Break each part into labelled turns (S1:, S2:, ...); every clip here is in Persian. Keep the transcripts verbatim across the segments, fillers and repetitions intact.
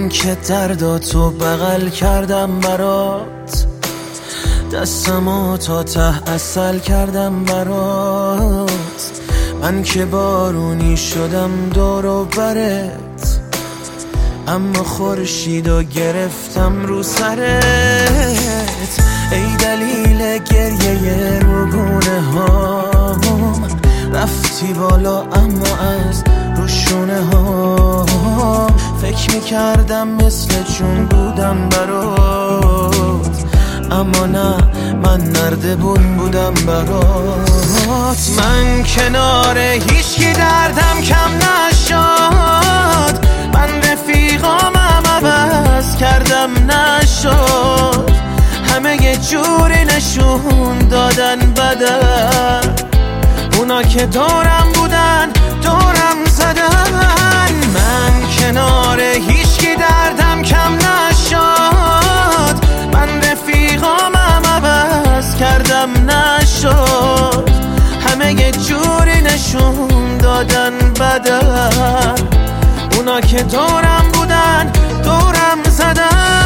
S1: من که درداتو بغل کردم برات، دستمو تا ته اصل کردم برات. من که بارونی شدم دور و برت، اما خورشیدو گرفتم رو سرت. ای دلیل گریه روگونه هام، رفتی بالا اما از روشونه ها. فکر میکردم مثل چون بودم برات، اما نه، من نردبون بودم برات. من کنار هیچکی دردم کم نشد، من رفیقامم عوض کردم نشد. همه یه جوری نشون دادن بدن، اونا که دورم بودن دورم زدن. من کنار هیچکی دردم کم نشد، من رفیقامم عوض کردم نشد. همه یه جوری نشون دادن بدن، اونا که دورم بودن دورم زدن.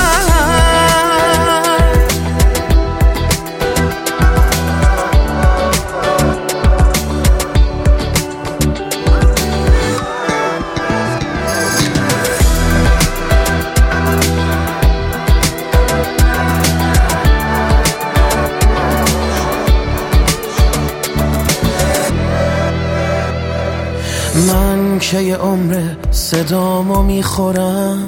S1: من که یه عمر صدامو میخورم،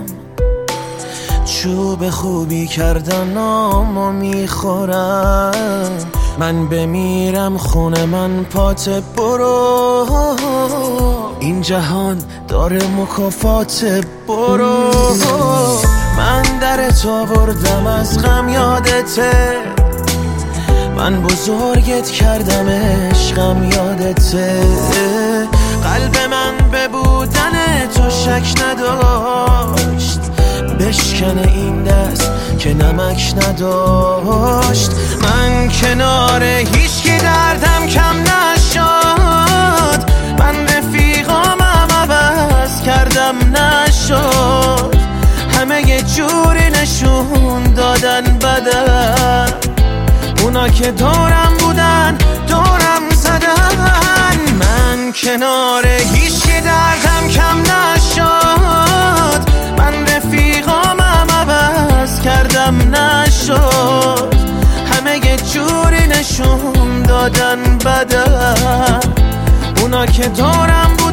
S1: چوب خوبی کردن نامو میخورم. من بمیرم خونه من پات برو، این جهان داره مکافات برو. من درت آوردم از غم یادته، من بزرگت کردم عشقم یادته. قلب من به بودن تو شک نداشت، بشکنه این دست که نمک نداشت. من کنار هیچکی دردم کم نشد، من رفیقامم عوض کردم نشد. همه یه جوری نشون دادن بدن، اونا که دورم بودن دورم زدن. من کنار هیچکی دردم کم نشد، من رفیقامم عوض کردم نشد. همه یه جوری نشون دادن بدن، اونا که دورم بودن